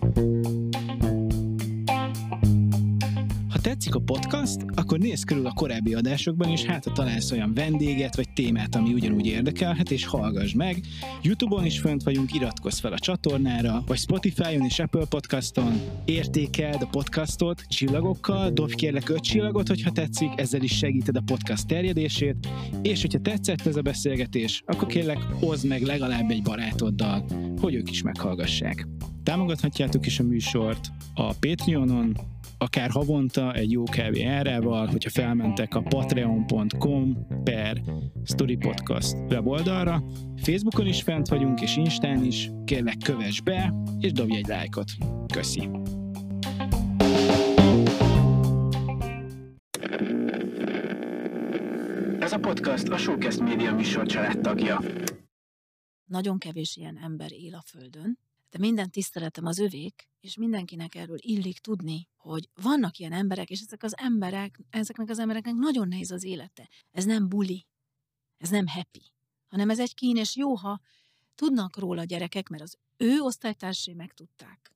Ha tetszik a podcast, akkor nézz körül a korábbi adásokban, és hát ha találsz olyan vendéget vagy témát, ami ugyanúgy érdekelhet, és hallgass meg. YouTube-on is fönt vagyunk, iratkozz fel a csatornára, vagy Spotify-on és Apple Podcaston. Értékeld a podcastot csillagokkal, dobj kérlek 5 csillagot, hogyha tetszik, ezzel is segíted a podcast terjedését, és hogyha tetszett ez a beszélgetés, akkor kérlek oszd meg legalább egy barátoddal, hogy ők is meghallgassák. Támogathatjátok is a műsort a Patreonon, akár havonta egy jó kávé árával, hogyha felmentek a patreon.com/storypodcast weboldalra. Facebookon is fent vagyunk, és Instán is. Kérlek, kövess be, és dobj egy lájkot. Köszi! Ez a podcast a Showcast Media műsor családtagja. Nagyon kevés ilyen ember él a Földön, de minden tiszteletem az övék, és mindenkinek erről illik tudni, hogy vannak ilyen emberek, és ezeknek az embereknek nagyon nehéz az élete. Ez nem buli, ez nem happy, hanem ez egy kín, és jó, ha tudnak róla a gyerekek, mert az ő osztálytársai megtudták.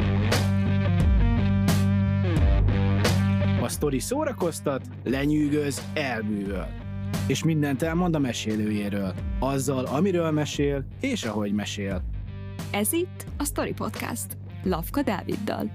A sztori szórakoztat, lenyűgöz, elbűvöl. És mindent elmond a mesélőjéről. Azzal, amiről mesél, és ahogy mesél. Ez itt a Story Podcast, Lavka Dáviddal.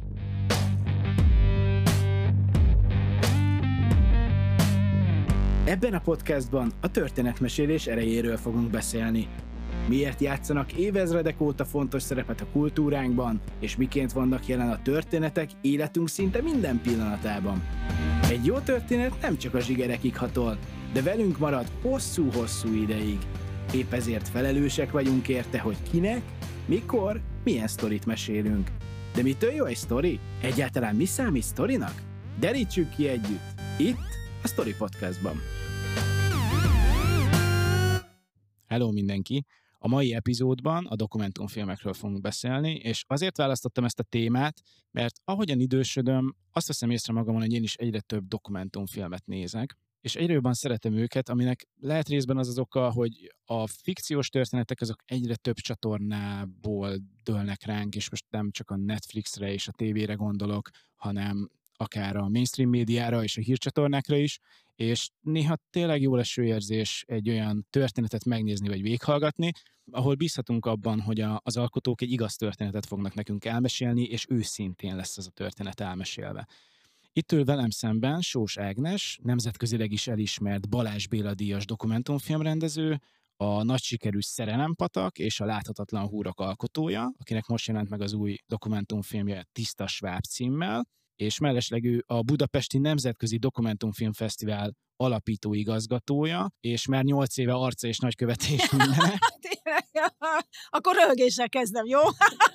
Ebben a podcastban a történetmesélés erejéről fogunk beszélni. Miért játszanak évezredek óta fontos szerepet a kultúránkban, és miként vannak jelen a történetek életünk szinte minden pillanatában. Egy jó történet nem csak a zsigerekig hatol, de velünk marad hosszú-hosszú ideig. Épp ezért felelősek vagyunk érte, hogy kinek, mikor, milyen sztorit mesélünk. De mitől jó egy sztori? Egyáltalán mi számít sztorinak? Derítsük ki együtt, itt a Story Podcastban. Hello mindenki! A mai epizódban a dokumentumfilmekről fogunk beszélni, és azért választottam ezt a témát, mert ahogyan idősödöm, azt veszem észre magamon, hogy én is egyre több dokumentumfilmet nézek, és egyre jobban szeretem őket, aminek lehet részben az oka, hogy a fikciós történetek azok egyre több csatornából dőlnek ránk, és most nem csak a Netflixre és a tévére gondolok, hanem akár a mainstream médiára és a hírcsatornákra is, és néha tényleg jó leső érzés egy olyan történetet megnézni vagy végighallgatni, ahol bízhatunk abban, hogy az alkotók egy igaz történetet fognak nekünk elmesélni, és őszintén lesz az a történet elmesélve. Itt ül velem szemben Sós Ágnes, nemzetközileg is elismert Balázs Béla díjas dokumentumfilmrendező, a nagy sikerű Szerelempatak és a Láthatatlan húrok alkotója, akinek most jelent meg az új dokumentumfilmje Tiszta Sváb címmel, és mellesleg ő a Budapesti Nemzetközi Dokumentumfilmfesztivál alapító igazgatója, és már 8 éve arca és nagykövete is mindenek. Akkor röhögéssel kezdem, jó?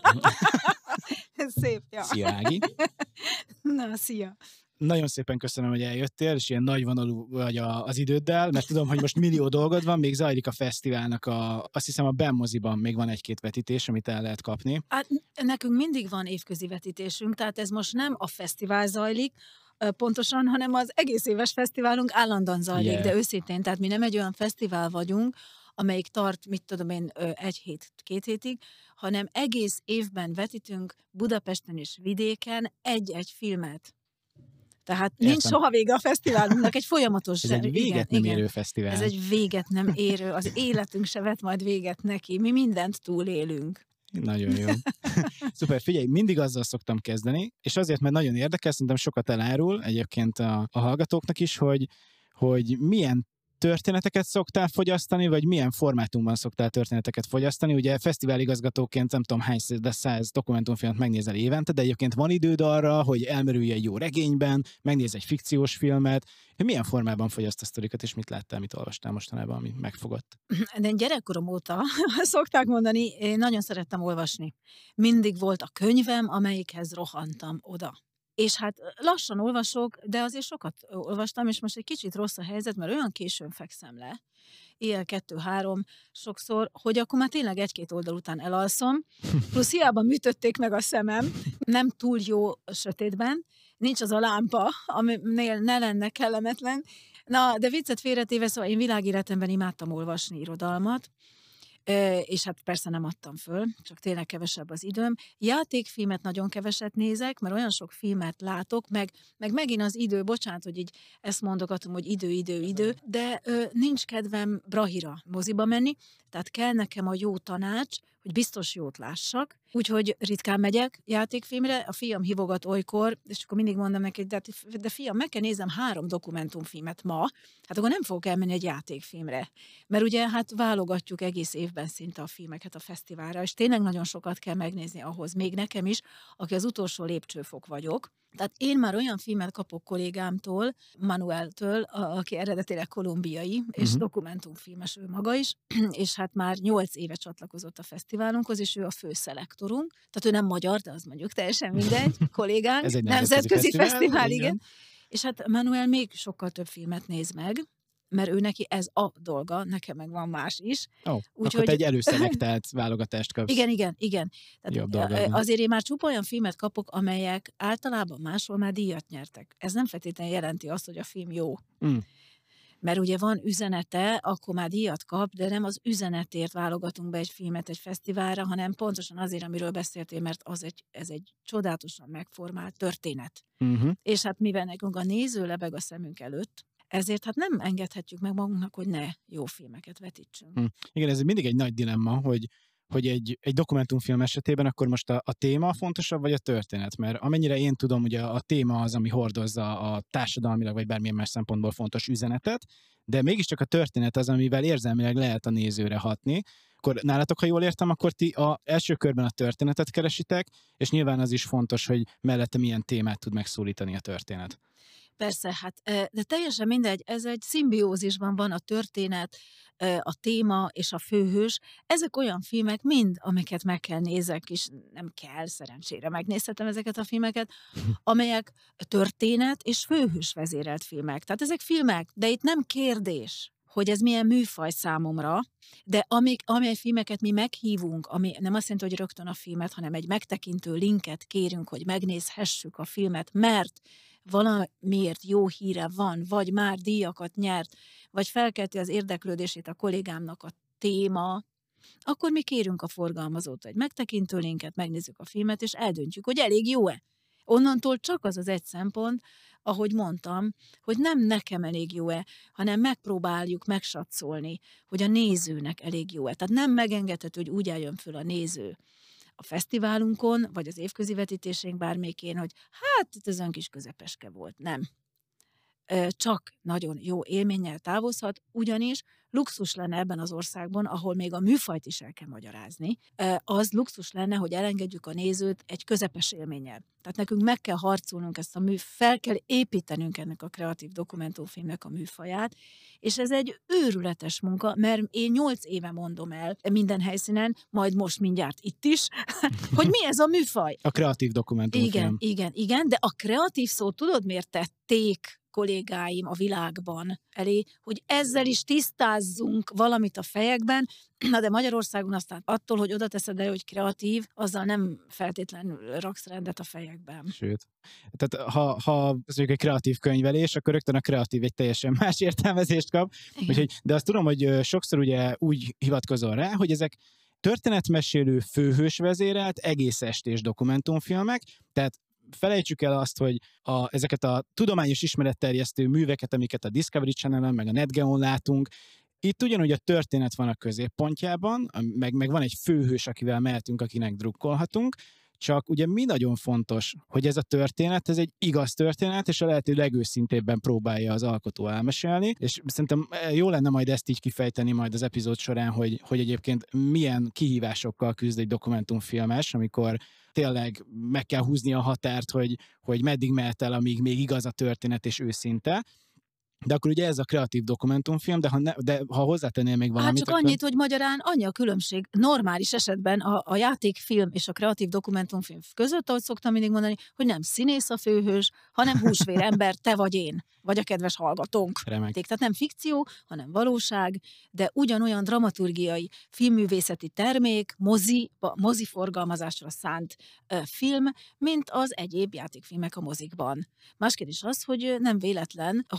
Ez szép, ja. Szia, Ági! Na, szia! Nagyon szépen köszönöm, hogy eljöttél, és ilyen nagyvonalú vagy az időddel, mert tudom, hogy most millió dolgod van, még zajlik a fesztiválnak azt hiszem a BEM moziban még van 1-2 vetítés, amit el lehet kapni. Hát, nekünk mindig van évközi vetítésünk, tehát ez most nem a fesztivál zajlik, pontosan, hanem az egész éves fesztiválunk állandóan zajlik, de őszintén, tehát mi nem egy olyan fesztivál vagyunk, amelyik tart, 1 hét, 2 hétig, hanem egész évben vetítünk Budapesten és vidéken egy-egy filmet. Tehát nincs soha vége a fesztiválunknak, egy folyamatos... Ez egy véget nem érő fesztivál. Ez egy véget nem érő, az életünk se vet majd véget neki, mi mindent túlélünk. Nagyon jó. Szuper, figyelj, mindig azzal szoktam kezdeni, és azért, mert nagyon érdekes, szerintem sokat elárul egyébként a hallgatóknak is, hogy milyen történeteket szoktál fogyasztani, vagy milyen formátumban szoktál történeteket fogyasztani. Ugye fesztiváligazgatóként nem tudom hány száz dokumentumfilmet megnézel évente, de egyébként van időd arra, hogy elmerülj egy jó regényben, megnéz egy fikciós filmet. Milyen formában fogyasztasz sztorikat, és mit láttál, mit olvastál mostanában, ami megfogott? De én gyerekkorom óta szokták mondani, én nagyon szerettem olvasni. Mindig volt a könyvem, amelyikhez rohantam oda. És hát lassan olvasok, de azért sokat olvastam, és most egy kicsit rossz a helyzet, mert olyan későn fekszem le, éjjel 2-3 sokszor, hogy akkor már tényleg 1-2 oldal után elalszom, plusz hiába műtötték meg a szemem, nem túl jó sötétben, nincs az a lámpa, aminél ne lenne kellemetlen. Na, de viccet félretéve, szóval én világéletemben imádtam olvasni irodalmat, és hát persze nem adtam föl, csak tényleg kevesebb az időm. Játékfilmet nagyon keveset nézek, mert olyan sok filmet látok, meg megint az idő, bocsánat, hogy így ezt mondogatom, hogy idő, de nincs kedvem brahira moziba menni, tehát kell nekem a jó tanács, hogy biztos jót lássak, úgyhogy ritkán megyek játékfilmre, a fiam hívogat olykor, és akkor mindig mondom neki, de fiam, meg kell nézem 3 dokumentumfilmet ma, hát akkor nem fogok elmenni egy játékfilmre. Mert ugye hát válogatjuk egész évben szinte a filmeket a fesztiválra, és tényleg nagyon sokat kell megnézni ahhoz, még nekem is, aki az utolsó lépcsőfok vagyok. Tehát én már olyan filmet kapok kollégámtól, Manueltől, aki eredetileg kolumbiai, és dokumentumfilmes ő maga is, és hát már 8 éve csatlakozott a fesztiválunkhoz, és ő a főszelektorunk. Tehát ő nem magyar, de az mondjuk teljesen mindegy, kollégánk. Ez egy nemzetközi fesztivál, igen. És hát Manuel még sokkal több filmet néz meg, mert ő neki ez a dolga, nekem meg van más is. Úgyhogy te egy előszelektált válogatást kapsz. Igen. Tehát azért én már csupa olyan filmet kapok, amelyek általában máshol már díjat nyertek. Ez nem feltétlenül jelenti azt, hogy a film jó. Mert ugye van üzenete, akkor már díjat kap, de nem az üzenetért válogatunk be egy filmet egy fesztiválra, hanem pontosan azért, amiről beszéltél, mert ez egy csodálatosan megformált történet. És hát mivel nekünk a néző lebeg a szemünk előtt, ezért hát nem engedhetjük meg magunknak, hogy ne jó filmeket vetítsünk. Igen, ez mindig egy nagy dilemma, hogy egy dokumentumfilm esetében akkor most a téma fontosabb, vagy a történet? Mert amennyire én tudom, ugye a téma az, ami hordozza a társadalmilag, vagy bármilyen más szempontból fontos üzenetet, de mégiscsak a történet az, amivel érzelmileg lehet a nézőre hatni. Akkor nálatok, ha jól értem, akkor ti az első körben a történetet keresitek, és nyilván az is fontos, hogy mellette milyen témát tud megszólítani a történet. Persze, hát, de teljesen mindegy, ez egy szimbiózisban van a történet, a téma és a főhős. Ezek olyan filmek mind, amiket meg kell nézek, és nem kell, szerencsére megnézhetem ezeket a filmeket, amelyek történet és főhős vezérelt filmek. Tehát ezek filmek, de itt nem kérdés, hogy ez milyen műfaj számomra, de amely filmeket mi meghívunk, ami nem azt jelenti, hogy rögtön a filmet, hanem egy megtekintő linket kérünk, hogy megnézhessük a filmet, mert valamiért jó híre van, vagy már díjakat nyert, vagy felkelti az érdeklődését a kollégámnak a téma, akkor mi kérünk a forgalmazótól egy megtekintő linket, megnézzük a filmet, és eldöntjük, hogy elég jó-e. Onnantól csak az egy szempont, ahogy mondtam, hogy nem nekem elég jó-e, hanem megpróbáljuk megsatszolni, hogy a nézőnek elég jó-e. Tehát nem megengedhető, hogy úgy álljon föl a néző a fesztiválunkon, vagy az évközi vetítésénk bármelyikén, hogy hát itt ez olyan kis közepeske volt. Nem. Csak nagyon jó élménnyel távozhat, ugyanis luxus lenne ebben az országban, ahol még a műfajt is el kell magyarázni, az luxus lenne, hogy elengedjük a nézőt egy közepes élménnyel. Tehát nekünk meg kell harcolnunk ezt fel kell építenünk ennek a kreatív dokumentumfilmnek a műfaját, és ez egy őrületes munka, mert én 8 éve mondom el minden helyszínen, majd most mindjárt itt is, hogy mi ez a műfaj. A kreatív dokumentumfilm. Igen, de a kreatív szót tudod miért tették kollégáim a világban elé, hogy ezzel is tisztázzunk valamit a fejekben, na de Magyarországon aztán attól, hogy oda teszed el, hogy kreatív, azzal nem feltétlenül raksz rendet a fejekben. Sőt. Tehát ha az mondjuk egy kreatív könyvelés, akkor rögtön a kreatív egy teljesen más értelmezést kap. Úgyhogy, de azt tudom, hogy sokszor ugye úgy hivatkozol rá, hogy ezek történetmesélő, főhős vezérelt, egész estés dokumentumfilmek, tehát felejtsük el azt, hogy ezeket a tudományos ismeretterjesztő műveket, amiket a Discovery Channel-en, meg a NetGeon látunk, itt ugyanúgy a történet van a középpontjában, meg van egy főhős, akivel mehetünk, akinek drukkolhatunk, csak ugye mi nagyon fontos, hogy ez a történet, ez egy igaz történet, és a lehető legőszintébben próbálja az alkotó elmesélni, és szerintem jó lenne majd ezt így kifejteni majd az epizód során, hogy egyébként milyen kihívásokkal küzd egy dokumentumfilmes, amikor tényleg meg kell húzni a határt, hogy meddig mehet el, amíg még igaz a történet és őszinte. De akkor ugye ez a kreatív dokumentumfilm, de ha hozzátennél még valamit... Hát csak annyit, hogy magyarán annyi a különbség normális esetben a játékfilm és a kreatív dokumentumfilm között, ahogy szoktam mindig mondani, hogy nem színész a főhős, hanem húsvérember, te vagy én, vagy a kedves hallgatónk. Remek. Tehát nem fikció, hanem valóság, de ugyanolyan dramaturgiai, filmművészeti termék, mozi forgalmazásra szánt film, mint az egyéb játékfilmek a mozikban. Más kérdés az, hogy nem véletlen, hogy a mozik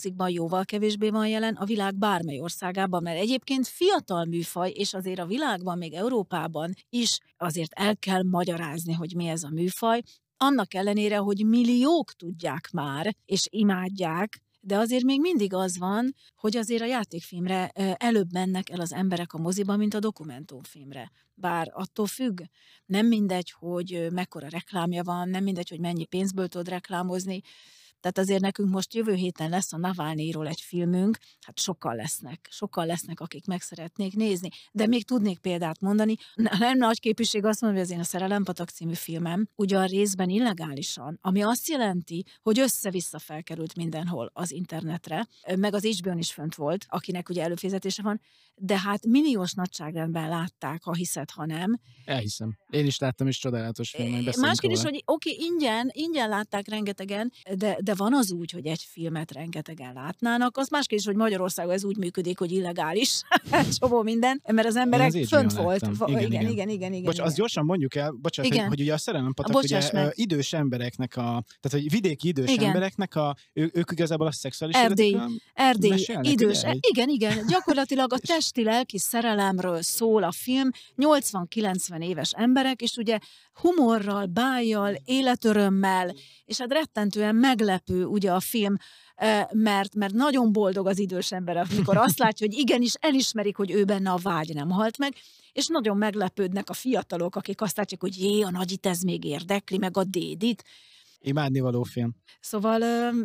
mozikban jóval kevésbé van jelen a világ bármely országában, mert egyébként fiatal műfaj, és azért a világban, még Európában is azért el kell magyarázni, hogy mi ez a műfaj, annak ellenére, hogy milliók tudják már, és imádják, de azért még mindig az van, hogy azért a játékfilmre előbb mennek el az emberek a moziba, mint a dokumentumfilmre. Bár attól függ, nem mindegy, hogy mekkora reklámja van, nem mindegy, hogy mennyi pénzből tud reklámozni. Tehát azért nekünk most jövő héten lesz a Navalnyijról egy filmünk, hát sokan lesznek, akik meg szeretnék nézni. De még tudnék példát mondani. Nem nagy képűség azt mondani, hogy az én a Szerelempatak című filmem ugyan részben illegálisan, ami azt jelenti, hogy össze-vissza felkerült mindenhol az internetre, meg az HBO-n is fönt volt, akinek ugye előfizetése van, de hát milliós nagyságrendben látták, ha hiszed, ha nem. Elhiszem. Én is láttam, és csodálatos film, hogy beszélünk Másként is, róla. hogy oké, ingyen látták rengetegen, de van az úgy, hogy egy filmet rengetegen látnának, az másként is, hogy Magyarországon ez úgy működik, hogy illegális, csomó minden, mert az emberek fönt volt. Igen. Bocs, azt gyorsan mondjuk el, bocsánat, hogy ugye a Szerelempatak ugye idős embereknek, tehát hogy vidéki idős embereknek, ők igazából a szexuális Erdély idős. Igen, gyakorlatilag a testi-lelki szerelemről szól a film, 80-90 éves emberek, és ugye humorral, bájjal, életörömmel, és hát rettentően meglepő ugye a film, mert nagyon boldog az idős ember, amikor azt látja, hogy igenis elismerik, hogy ő benne a vágy nem halt meg, és nagyon meglepődnek a fiatalok, akik azt látják, hogy a nagyit ez még érdekli, meg a dédit. Imádnivaló film. Szóval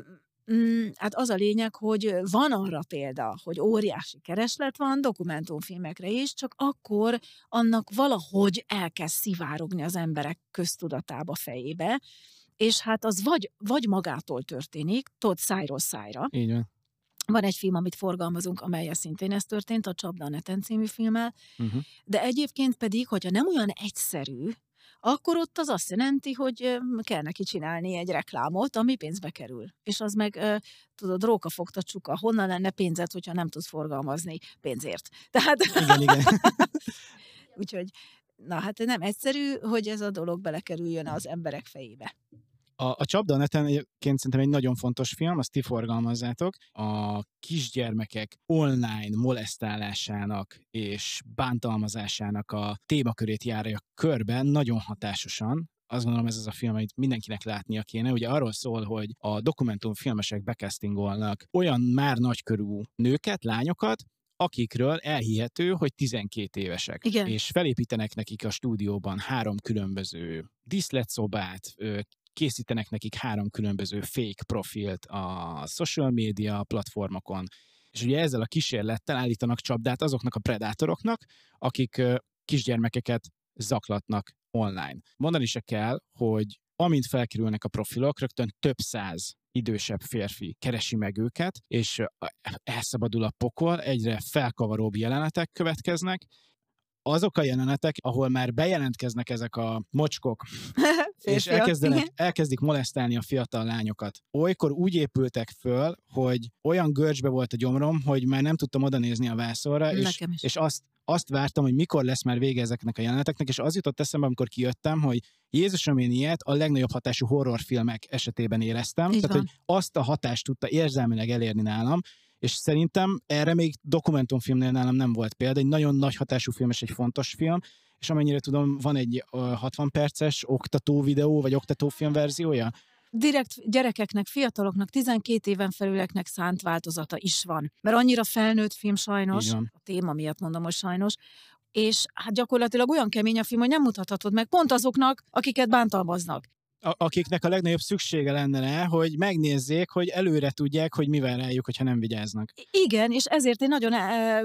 hát az a lényeg, hogy van arra példa, hogy óriási kereslet van dokumentumfilmekre is, csak akkor annak valahogy elkezd szivárogni az emberek köztudatába, fejébe, és hát az vagy magától történik, tudod, szájról szájra. Így van. Van egy film, amit forgalmazunk, amellyel szintén ez történt, a Csapda a neten című filmmel, de egyébként pedig, hogyha nem olyan egyszerű, akkor ott az azt jelenti, hogy kell neki csinálni egy reklámot, ami pénzbe kerül. És az meg, tudod, rókafogta csuka, honnan lenne pénzed, hogyha nem tudsz forgalmazni pénzért. Tehát... Igen. Úgyhogy, na hát nem egyszerű, hogy ez a dolog belekerüljön az emberek fejébe. A Csapda a neten egyébként szerintem egy nagyon fontos film, azt ti forgalmazzátok. A kisgyermekek online molesztálásának és bántalmazásának a témakörét járja körben nagyon hatásosan. Azt gondolom, ez az a film, amit mindenkinek látnia kéne. Ugye arról szól, hogy a dokumentumfilmesek becastingolnak olyan már nagykorú nőket, lányokat, akikről elhihető, hogy 12 évesek. Igen. És felépítenek nekik a stúdióban 3 különböző díszletszobát, készítenek nekik 3 különböző fake profilt a social media platformokon, és ugye ezzel a kísérlettel állítanak csapdát azoknak a predátoroknak, akik kisgyermekeket zaklatnak online. Mondani se kell, hogy amint felkerülnek a profilok, rögtön több száz idősebb férfi keresi meg őket, és elszabadul a pokol, egyre felkavaróbb jelenetek következnek. Azok a jelenetek, ahol már bejelentkeznek ezek a mocskok, és elkezdik molesztálni a fiatal lányokat. Olykor úgy épültek föl, hogy olyan görcsbe volt a gyomrom, hogy már nem tudtam odanézni a vászonra, és azt vártam, hogy mikor lesz már vége ezeknek a jeleneteknek, és az jutott eszembe, amikor kijöttem, hogy Jézusom, én ilyet a legnagyobb hatású horrorfilmek esetében éreztem. Így tehát, van. hogy azt a hatást tudta érzelmileg elérni nálam, és szerintem erre még dokumentumfilmnél nálam nem volt példa. Egy nagyon nagy hatású film és egy fontos film, és amennyire tudom, van egy 60 perces oktató videó, vagy oktatófilm verziója. Direkt gyerekeknek, fiataloknak, 12 éven felüleknek szánt változata is van. Mert annyira felnőtt film sajnos, a téma miatt mondom, hogy sajnos, és hát gyakorlatilag olyan kemény a film, hogy nem mutathatod meg pont azoknak, akiket bántalmaznak. Akiknek a legnagyobb szüksége lenne, hogy megnézzék, hogy előre tudják, hogy mi vár rájuk, hogyha nem vigyáznak. Igen, és ezért én nagyon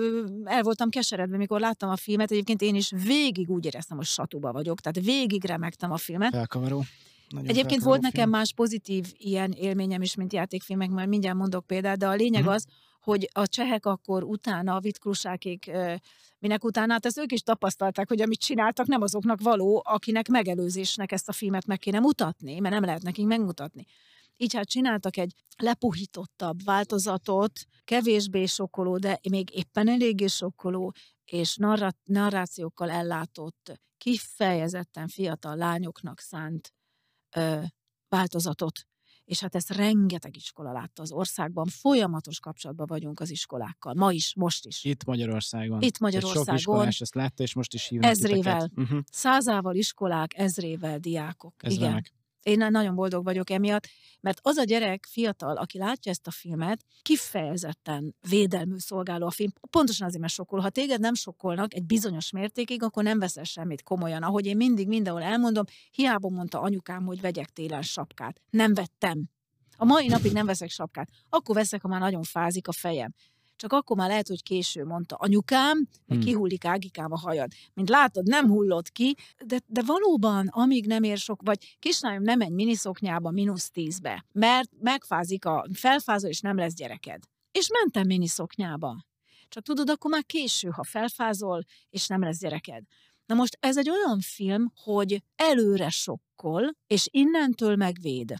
el voltam keseredve, mikor láttam a filmet. Egyébként én is végig úgy éreztem, hogy satuba vagyok, tehát végig remegtem a filmet. Felkavaró. Egyébként volt nekem más pozitív ilyen élményem is, mint játékfilmek, majd mindjárt mondok példát, de a lényeg az, hogy a csehek akkor utána, a Vitkrusákék, minek utána, hát ezt ők is tapasztalták, hogy amit csináltak, nem azoknak való, akinek megelőzésnek ezt a filmet meg kéne mutatni, mert nem lehet nekik megmutatni. Így hát csináltak egy lepuhítottabb változatot, kevésbé sokkoló, de még éppen eléggé sokkoló, és narrációkkal ellátott, kifejezetten fiatal lányoknak szánt változatot. És hát ezt rengeteg iskola látta az országban, folyamatos kapcsolatban vagyunk az iskolákkal, ma is, most is. Itt Magyarországon. Itt Magyarországon. Sok iskolás ezt látta, és most is hívnak ezrével, titeket. Százával iskolák, ezrével diákok. Ez igen. remek. Én nagyon boldog vagyok emiatt, mert az a gyerek fiatal, aki látja ezt a filmet, kifejezetten védelmű szolgáló a film. Pontosan azért, mert sokkol. Ha téged nem sokkolnak egy bizonyos mértékig, akkor nem veszel semmit komolyan. Ahogy én mindig mindenhol elmondom, hiába mondta anyukám, hogy vegyek télen sapkát. Nem vettem. A mai napig nem veszek sapkát. Akkor veszek, ha már nagyon fázik a fejem. Csak akkor már lehet, hogy késő mondta anyukám, meg kihullik Ágikám a hajad. Mint látod, nem hullott ki, de valóban, amíg nem ér sok, vagy kislányom, nem menj miniszoknyába -10-be, mert megfázik felfázol, és nem lesz gyereked. És mentem miniszoknyába. Csak tudod, akkor már késő, ha felfázol, és nem lesz gyereked. Na most ez egy olyan film, hogy előre sokkol, és innentől megvéd.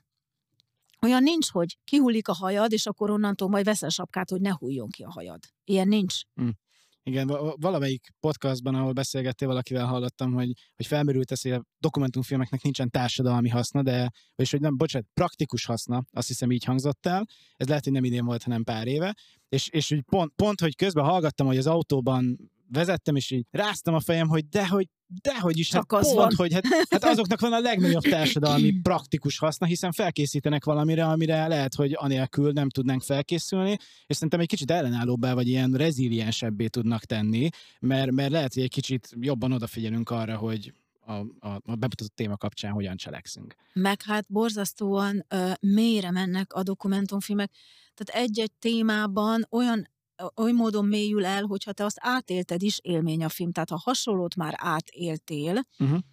Olyan nincs, hogy kihullik a hajad, és akkor onnantól majd veszel sapkát, hogy ne hulljon ki a hajad. Ilyen nincs. Igen, valamelyik podcastban, ahol beszélgettél valakivel, hallottam, hogy felmerült ez, hogy a dokumentumfilmeknek nincsen társadalmi haszna, vagyis hogy nem, bocsánat, praktikus haszna, azt hiszem így hangzott el. Ez lehet, hogy nem idén volt, hanem pár éve. És hogy pont, hogy közben hallgattam, hogy az autóban vezettem, és így ráztam a fejem, hogy dehogy is, hát pont, hogy hát azoknak van a legnagyobb társadalmi praktikus haszna, hiszen felkészítenek valamire, amire lehet, hogy anélkül nem tudnánk felkészülni, és szerintem egy kicsit ellenállóbbá, vagy ilyen reziliensebbé tudnak tenni, mert lehet, hogy egy kicsit jobban odafigyelünk arra, hogy a bemutatott téma kapcsán hogyan cselekszünk. Meg hát borzasztóan mélyre mennek a dokumentumfilmek, tehát egy-egy témában oly módon mélyül el, hogyha te azt átélted is, élmény a film. Tehát ha hasonlót már átéltél,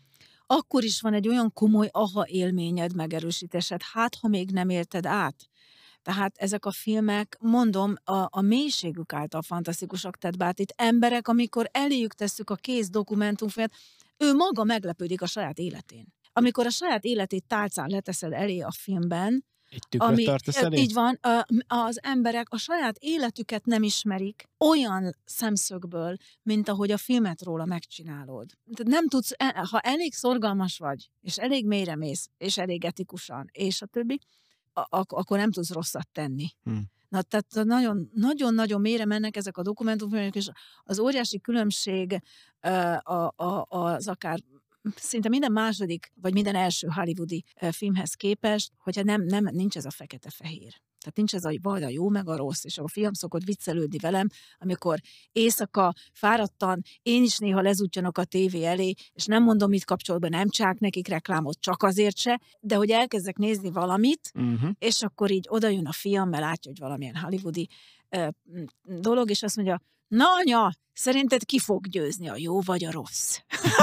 akkor is van egy olyan komoly aha élményed, megerősítésed, hát ha még nem élted át. Tehát ezek a filmek, mondom, a mélységük által fantasztikusak, tehát bár itt emberek, amikor eléjük tesszük a kész dokumentumfilmet, ő maga meglepődik a saját életén. Amikor a saját életét tálcán leteszed elé a filmben, Egy tükröt tartasz elé? Így van, az emberek a saját életüket nem ismerik olyan szemszögből, mint ahogy a filmet róla megcsinálod. Tehát nem tudsz, ha elég szorgalmas vagy, és elég mélyre mész, és elég etikusan, és a többi, akkor nem tudsz rosszat tenni. Na, tehát nagyon-nagyon mélyre mennek ezek a dokumentumfilmek, és az óriási különbség az akár szinte minden második, vagy minden első hollywoodi filmhez képest, hogyha nincs ez a fekete-fehér. Tehát nincs ez vagy a jó, meg a rossz, és a film szokott viccelődni velem, amikor éjszaka fáradtan, én is néha lezúttyanok a tévé elé, és nem mondom, mit kapcsolatban, nem csák nekik reklámot, csak azért se, de hogy elkezdek nézni valamit, és akkor így odajön a fiam, mert látja, hogy valamilyen hollywoodi dolog, és azt mondja, na anya, szerinted ki fog győzni, a jó vagy a rossz?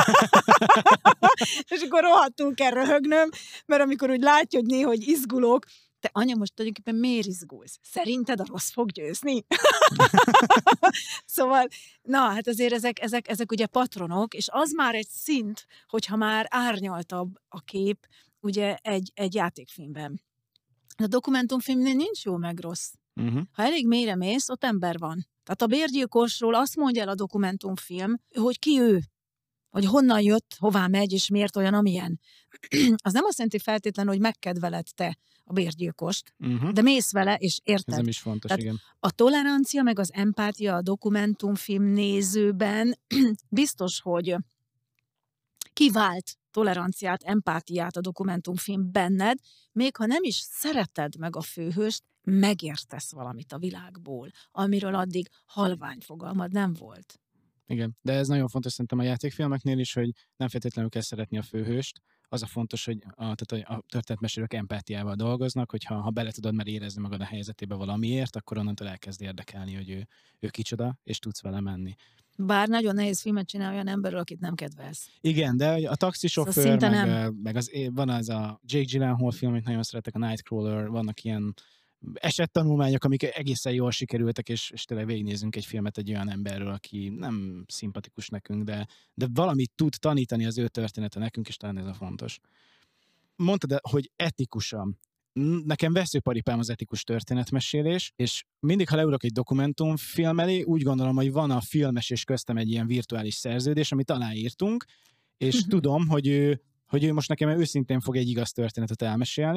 És akkor rohadtul kell röhögnöm, mert amikor úgy látja, hogy néha, hogy izgulok, te anya, most tulajdonképpen miért izgulsz? Szerinted a rossz fog győzni? Szóval, na, hát azért ezek ugye patronok, és az már egy szint, hogyha már árnyaltabb a kép, ugye egy játékfilmben. A dokumentumfilmnél nincs jó meg rossz. Ha elég mélyre mész, ott ember van. Tehát a bérgyilkosról azt mondja el a dokumentumfilm, hogy ki ő, hogy honnan jött, hová megy, és miért olyan, amilyen. Az nem azt jelenti feltétlenül, hogy megkedveled te a bérgyilkost, de mész vele, és érted. Ez nem is fontos, tehát igen. A tolerancia, meg az empátia a dokumentumfilm nézőben biztos, hogy kivált toleranciát, empátiát a dokumentumfilm benned, még ha nem is szereted meg a főhőst, megértesz valamit a világból, amiről addig halvány fogalmad nem volt. Igen, de ez nagyon fontos szerintem a játékfilmeknél is, hogy nem feltétlenül kell szeretni a főhőst. Az a fontos, hogy a történetmesélők empátiával dolgoznak, hogy ha bele tudod már érezni magad a helyzetébe valamiért, akkor onnantól elkezd érdekelni, hogy ő kicsoda, és tudsz vele menni. Bár nagyon nehéz filmet csinálni olyan emberről, akit nem kedvelsz. Igen, de a taxisofőr, meg van az a Jake Gyllenhaal film, amit nagyon szeretek, a Nightcrawler, vannak ilyen esettanulmányok, amik egészen jól sikerültek, és tényleg végignézünk egy filmet egy olyan emberről, aki nem szimpatikus nekünk, de valamit tud tanítani az ő története nekünk, és talán ez a fontos. Mondtad, hogy etikusan. Nekem veszőparipám az etikus történetmesélés, és mindig, ha leülök egy dokumentumfilm elé, úgy gondolom, hogy van a filmes és köztem egy ilyen virtuális szerződés, amit aláírtunk, és tudom, hogy ő most nekem őszintén fog egy igaz történetet elmesélni,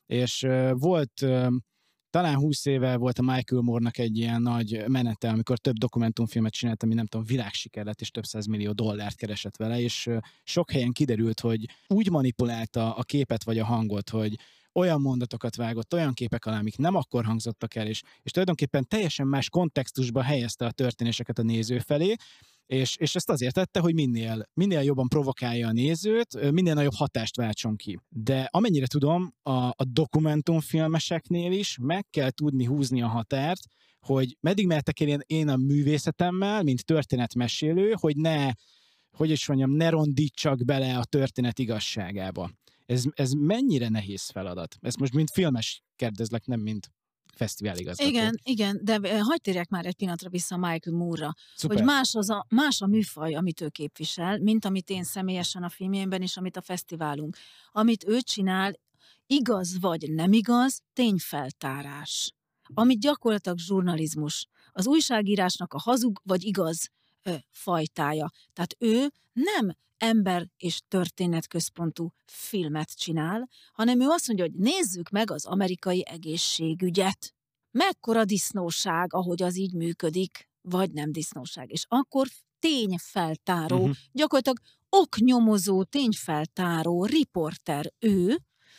És volt talán 20 éve volt a Michael Moore-nak egy ilyen nagy menete, amikor több dokumentumfilmet csinált, ami nem tudom, világsiker lett, és több $100 millió keresett vele, és sok helyen kiderült, hogy úgy manipulálta a képet vagy a hangot, hogy olyan mondatokat vágott, olyan képek alá, amik nem akkor hangzottak el, és tulajdonképpen teljesen más kontextusba helyezte a történéseket a néző felé, és ezt azért tette, hogy minél jobban provokálja a nézőt, minél nagyobb hatást váltson ki. De amennyire tudom, a dokumentumfilmeseknél is meg kell tudni húzni a határt, hogy meddig mehetek én a művészetemmel, mint történetmesélő, hogy ne rondítsak bele a történet igazságába. Ez mennyire nehéz feladat? Ezt most mint filmes kérdezlek, nem mint fesztiváligazgató. Igen, de hagyd térjek már egy pillanatra vissza Michael Moore-ra, Szuper. hogy más a műfaj, amit ő képvisel, mint amit én személyesen a filmjémben is, amit a fesztiválunk. Amit ő csinál, igaz vagy nem igaz, tényfeltárás. Amit gyakorlatilag zsurnalizmus. Az újságírásnak a hazug vagy igaz fajtája. Tehát ő nem ember- és történetközpontú filmet csinál, hanem ő azt mondja, hogy nézzük meg az amerikai egészségügyet. Mekkora disznóság, ahogy az így működik, vagy nem disznóság. És akkor tényfeltáró, gyakorlatilag oknyomozó, tényfeltáró, riporter ő,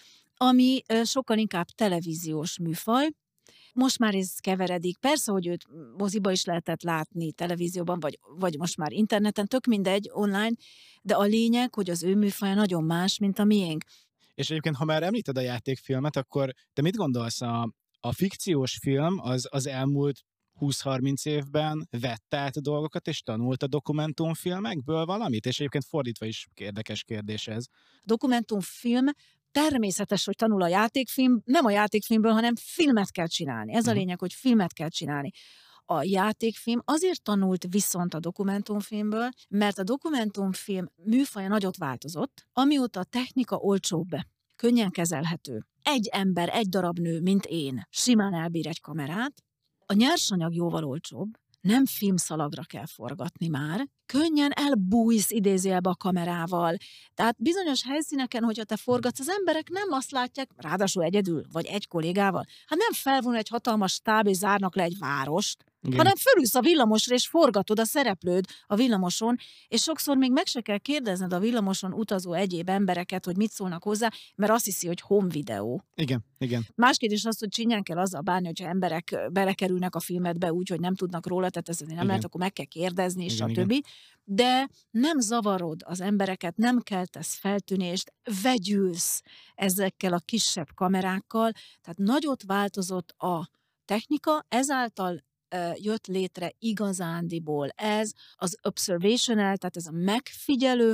ami sokkal inkább televíziós műfaj. Most már ez keveredik. Persze, hogy őt moziba is lehetett látni, televízióban, vagy most már interneten, tök mindegy, online, de a lényeg, hogy az ő műfaja nagyon más, mint a miénk. És egyébként, ha már említed a játékfilmet, akkor te mit gondolsz, a fikciós film az elmúlt 20-30 évben vett át dolgokat, és tanult a dokumentumfilmekből valamit? És egyébként fordítva is érdekes kérdés ez. Dokumentumfilm természetes, hogy tanul a játékfilm, nem a játékfilmből, hanem filmet kell csinálni. Ez a lényeg, hogy filmet kell csinálni. A játékfilm azért tanult viszont a dokumentumfilmből, mert a dokumentumfilm műfaja nagyot változott, amióta a technika olcsóbb, könnyen kezelhető. Egy ember, egy darab nő, mint én, simán elbír egy kamerát, a nyersanyag jóval olcsóbb, nem filmszalagra kell forgatni már, könnyen elbújsz idézőjelbe a kamerával. Tehát bizonyos helyszíneken, hogyha te forgatsz, az emberek nem azt látják, ráadásul egyedül, vagy egy kollégával, hát nem felvonul egy hatalmas stáb, és zárnak le egy várost, hanem fölülsz a villamosra, és forgatod a szereplőd a villamoson, és sokszor még meg se kell kérdezned a villamoson utazó egyéb embereket, hogy mit szólnak hozzá, mert azt hiszi, hogy home videó. Igen. Más kérdés az, hogy csinyán kell azzal bánni, hogyha emberek belekerülnek a filmedbe úgy, hogy nem tudnak róla, tehát ezt nem lehet, akkor meg kell kérdezni, és stb. De nem zavarod az embereket, nem keltesz feltűnést, vegyülsz ezekkel a kisebb kamerákkal, tehát nagyot változott a technika, ezáltal jött létre igazándiból ez az observational, tehát ez a megfigyelő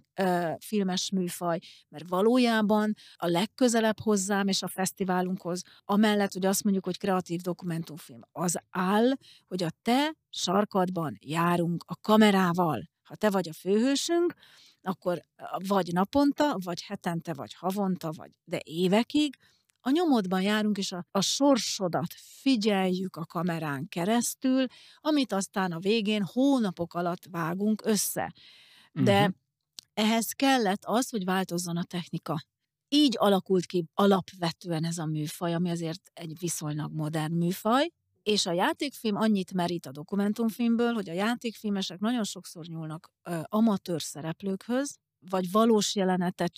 filmes műfaj, mert valójában a legközelebb hozzám és a fesztiválunkhoz, amellett, hogy azt mondjuk, hogy kreatív dokumentumfilm, az áll, hogy a te sarkadban járunk a kamerával. Ha te vagy a főhősünk, akkor vagy naponta, vagy hetente, vagy havonta, de évekig, a nyomodban járunk, és a sorsodat figyeljük a kamerán keresztül, amit aztán a végén hónapok alatt vágunk össze. De ehhez kellett az, hogy változzon a technika. Így alakult ki alapvetően ez a műfaj, ami azért egy viszonylag modern műfaj, és a játékfilm annyit merít a dokumentumfilmből, hogy a játékfilmesek nagyon sokszor nyúlnak amatőr szereplőkhöz, vagy valós jelenetet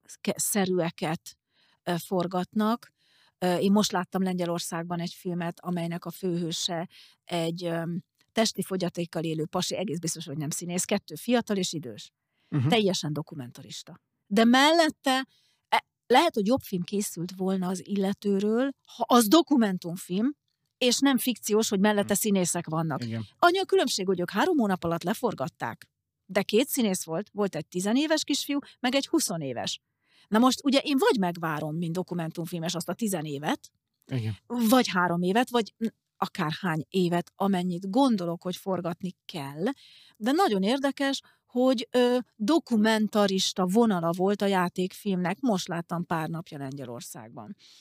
szerűeket forgatnak. Én most láttam Lengyelországban egy filmet, amelynek a főhőse egy testi fogyatékkal élő pasi, egész biztos, hogy nem színész, 2 fiatal és idős. Teljesen dokumentarista. De mellette lehet, hogy jobb film készült volna az illetőről, ha az dokumentumfilm, és nem fikciós, hogy mellette színészek vannak. Annyi a különbség, hogy ők 3 hónap alatt leforgatták, de 2 színész volt egy 10 éves kisfiú, meg egy 20 éves. Na most ugye én vagy megvárom, mint dokumentumfilmes azt a 10 évet, vagy 3 évet, vagy akárhány évet, amennyit gondolok, hogy forgatni kell, de nagyon érdekes, hogy dokumentarista vonala volt a játékfilmnek, most láttam pár napja Lengyelországban.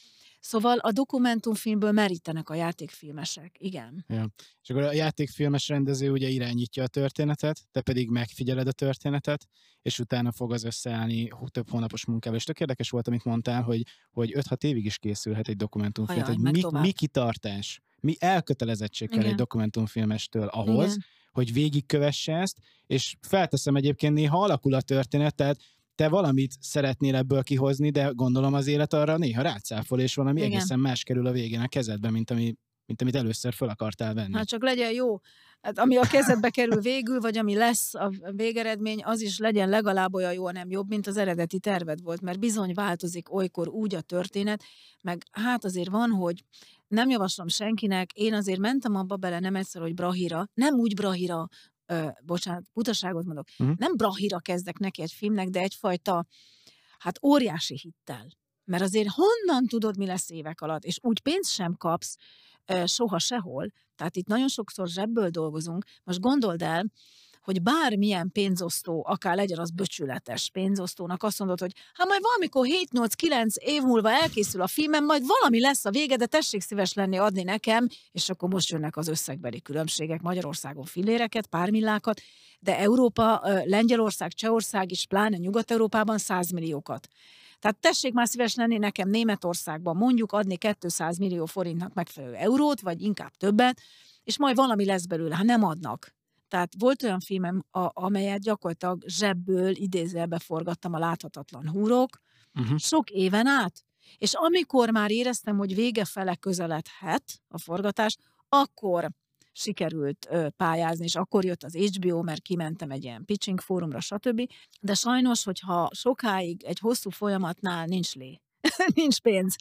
Szóval a dokumentumfilmből merítenek a játékfilmesek, igen. Ja. És akkor a játékfilmes rendező ugye irányítja a történetet, te pedig megfigyeled a történetet, és utána fog az összeállni több hónapos munkával. És tök érdekes volt, amit mondtál, hogy 5-6 évig is készülhet egy dokumentumfilm. Ajaj, Tehát mi kitartás, mi elkötelezettség kell egy dokumentumfilmestől ahhoz, igen, hogy végigkövesse ezt, és felteszem egyébként néha alakul a történet, tehát te valamit szeretnél ebből kihozni, de gondolom az élet arra néha rácáfol, és valami igen. egészen más kerül a végén a kezedbe, mint amit először fel akartál venni. Hát csak legyen jó. Hát ami a kezedbe kerül végül, vagy ami lesz a végeredmény, az is legyen legalább olyan jó, nem jobb, mint az eredeti terved volt, mert bizony változik olykor úgy a történet, meg hát azért van, hogy nem javaslom senkinek, én azért mentem abba bele nem egyszer, hogy Brahira, nem úgy Brahira, bocsánat, butaságot mondok, nem Brahira kezdek neki egy filmnek, de egyfajta, hát óriási hittel. Mert azért honnan tudod, mi lesz évek alatt, és úgy pénzt sem kapsz, soha sehol. Tehát itt nagyon sokszor zsebből dolgozunk. Most gondold el, hogy bármilyen pénzosztó, akár legyen az becsületes pénzosztónak azt mondod, hogy hát majd valamikor 7-8-9 év múlva elkészül a filmem, majd valami lesz a vége, de tessék szíves lenni adni nekem, és akkor most jönnek az összegbeli különbségek, Magyarországon filléreket, pármillákat, de Európa, Lengyelország, Csehország is, pláne Nyugat-Európában 100 milliókat. Tehát tessék már szíves lenni nekem Németországban mondjuk adni 200 millió forintnak megfelelő eurót, vagy inkább többet, és majd valami lesz belőle, ha nem adnak. Tehát volt olyan filmem, amelyet gyakorlatilag zsebből idézőjelbe forgattam, a Láthatatlan húrok, sok éven át. És amikor már éreztem, hogy vége fele közeledhet a forgatás, akkor sikerült pályázni, és akkor jött az HBO, mert kimentem egy ilyen pitching fórumra, stb. De sajnos, hogyha sokáig egy hosszú folyamatnál nincs nincs pénz.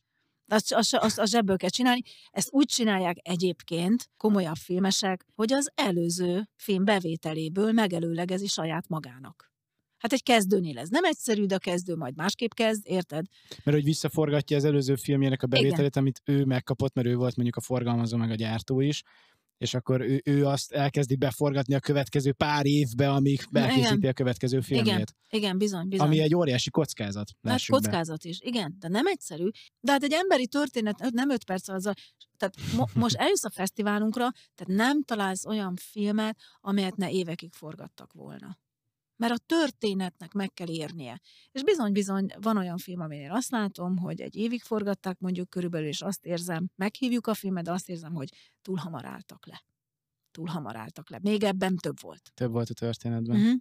Azt zsebből kell csinálni. Ezt úgy csinálják egyébként komolyabb filmesek, hogy az előző film bevételéből megelőlegezi saját magának. Hát egy kezdőnél ez nem egyszerű, de a kezdő majd másképp kezd, érted? Mert hogy visszaforgatja az előző filmjének a bevételét, amit ő megkapott, mert ő volt mondjuk a forgalmazó, meg a gyártó is, és akkor ő azt elkezdi beforgatni a következő pár évbe, amíg elkészíti a következő filmjét. Igen, bizony. Ami egy óriási kockázat. Hát kockázat is, igen, de nem egyszerű. De hát egy emberi történet, nem 5 perc az tehát most eljössz a fesztiválunkra, tehát nem találsz olyan filmet, amelyet ne évekig forgattak volna. Mert a történetnek meg kell érnie. És bizony van olyan film, aminél azt látom, hogy egy évig forgatták mondjuk körülbelül, és azt érzem, meghívjuk a filmet, de azt érzem, hogy túl hamar álltak le. Még ebben több volt. Több volt a történetben.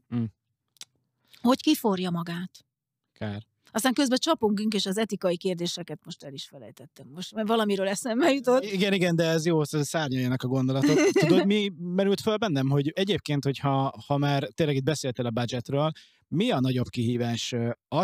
Hogy kiforja magát. Kár. Aztán közben csapunk, és az etikai kérdéseket most el is felejtettem. Most mert valamiről eszembe jutott. Igen, de ez jó, szárnyaljanak a gondolatok. Tudod, mi merült fel bennem, hogy egyébként, hogyha már tényleg itt beszéltél a budgetről, mi a nagyobb kihívás?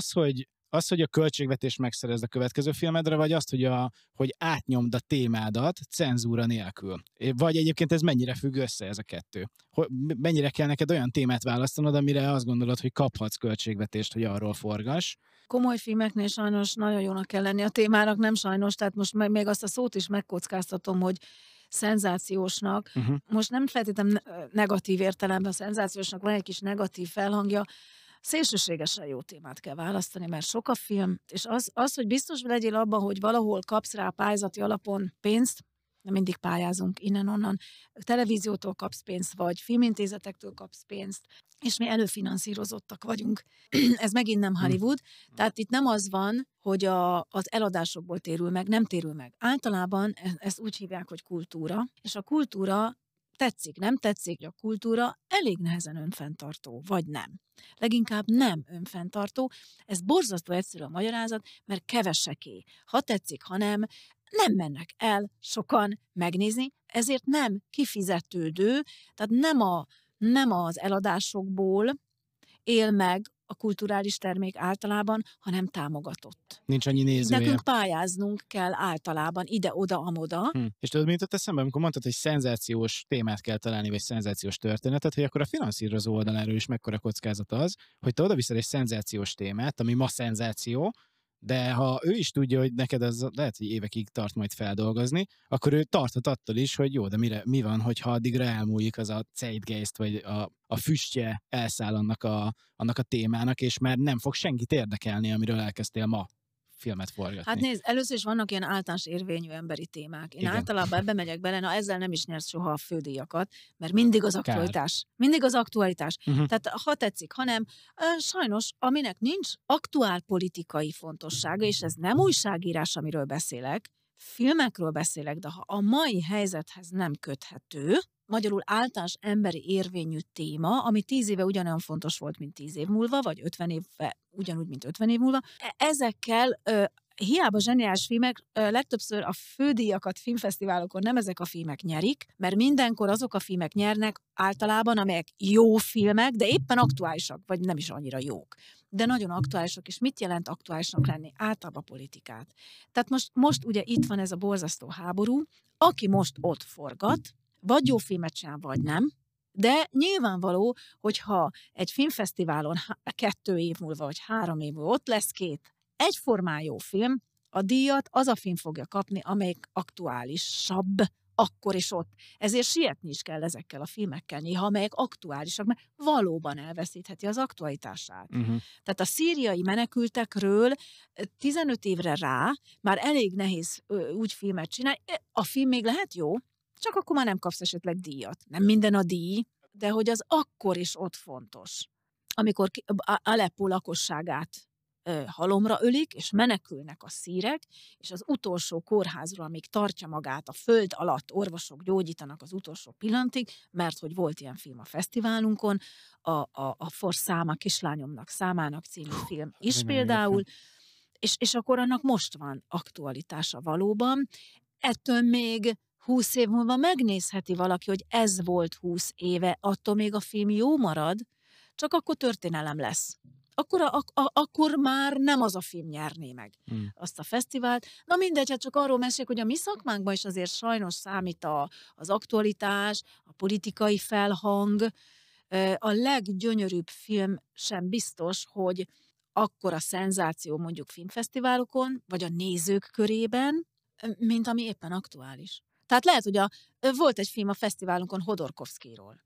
Az, hogy a költségvetést megszerezd a következő filmedre, vagy azt, hogy átnyomd a témádat cenzúra nélkül? Vagy egyébként ez mennyire függ össze ez a kettő? Mennyire kell neked olyan témát választanod, amire azt gondolod, hogy kaphatsz költségvetést, hogy arról forgass? Komoly filmeknél sajnos nagyon jónak kell lenni a témának, nem sajnos, tehát most még azt a szót is megkockáztatom, hogy szenzációsnak. Most nem feltétlenül negatív értelemben, a szenzációsnak van egy kis negatív felhangja, szélsőségesen jó témát kell választani, mert sok a film, és az, hogy biztos legyél abban, hogy valahol kapsz rá pályázati alapon pénzt, nem mindig pályázunk innen-onnan, televíziótól kapsz pénzt, vagy filmintézetektől kapsz pénzt, és mi előfinanszírozottak vagyunk. Ez megint nem Hollywood, tehát itt nem az van, hogy az eladásokból térül meg, nem térül meg. Általában ezt úgy hívják, hogy kultúra, és a kultúra tetszik, nem tetszik, a kultúra elég nehezen önfenntartó, vagy nem. Leginkább nem önfenntartó. Ez borzasztó egyszerű a magyarázat, mert keveseké. Ha tetszik, ha nem mennek el sokan megnézni, ezért nem kifizetődő, tehát nem az eladásokból él meg a kulturális termék általában, hanem támogatott. Nincs annyi nézője. Nekünk pályáznunk kell általában ide-oda-amoda. És tudod, mint ott eszembe, amikor mondtad, hogy szenzációs témát kell találni, vagy szenzációs történetet, hogy akkor a finanszírozó oldaláról is mekkora kockázat az, hogy te odaviszed egy szenzációs témát, ami ma szenzáció, de ha ő is tudja, hogy neked ez lehet, hogy évekig tart majd feldolgozni, akkor ő tarthat attól is, hogy jó, de mi van, hogyha addigra elmúlik az a zeitgeist, vagy a füstje elszáll annak a témának, és már nem fog senkit érdekelni, amiről elkezdtél ma filmet forgatni. Hát nézd, először is vannak ilyen általános érvényű emberi témák. Én Igen. általában ebbe megyek bele, na ezzel nem is nyersz soha a fődíjakat, mert mindig az aktualitás. Mindig az aktualitás. Tehát ha tetszik, hanem sajnos, aminek nincs aktuál politikai fontossága, és ez nem újságírás, amiről beszélek, filmekről beszélek, de ha a mai helyzethez nem köthető, magyarul általános emberi érvényű téma, ami 10 éve ugyanolyan fontos volt, mint 10 év múlva, vagy 50 éve ugyanúgy, mint 50 év múlva. Ezekkel hiába zseniális filmek, legtöbbször a fődíjakat filmfesztiválokon nem ezek a filmek nyerik, mert mindenkor azok a filmek nyernek általában, amelyek jó filmek, de éppen aktuálisak, vagy nem is annyira jók. De nagyon aktuálisak, és mit jelent aktuálisnak lenni? Általában politikát. Tehát most ugye itt van ez a borzasztó háború, aki most ott forgat, vagy jó filmet csinál, vagy nem, de nyilvánvaló, hogyha egy filmfesztiválon 2 év múlva, vagy 3 év múlva ott lesz 2 egyformán jó film, a díjat az a film fogja kapni, amelyik aktuálisabb, akkor is ott. Ezért sietni is kell ezekkel a filmekkel néha, amelyek aktuálisak, mert valóban elveszítheti az aktualitását. Tehát a szíriai menekültekről 15 évre rá már elég nehéz úgy filmet csinálni. A film még lehet jó, csak akkor már nem kapsz esetleg díjat. Nem minden a díj, de hogy az akkor is ott fontos. Amikor Aleppo lakosságát halomra ölik, és menekülnek a szírek, és az utolsó kórházról, amíg tartja magát a föld alatt, orvosok gyógyítanak az utolsó pillanatig, mert hogy volt ilyen film a fesztiválunkon, a For Száma kislányomnak számának című film is például, és akkor annak most van aktualitása valóban. Ettől még 20 év múlva megnézheti valaki, hogy ez volt 20 éve, attól még a film jó marad, csak akkor történelem lesz. Akkor már nem az a film nyerné meg azt a fesztivált. Na mindegy, hát csak arról meséljük, hogy a mi szakmánkban is azért sajnos számít az aktualitás, a politikai felhang. A leggyönyörűbb film sem biztos, hogy akkora szenzáció mondjuk filmfesztiválokon, vagy a nézők körében, mint ami éppen aktuális. Tehát lehet, hogy volt egy film a fesztiválunkon Hodorkovszkijról.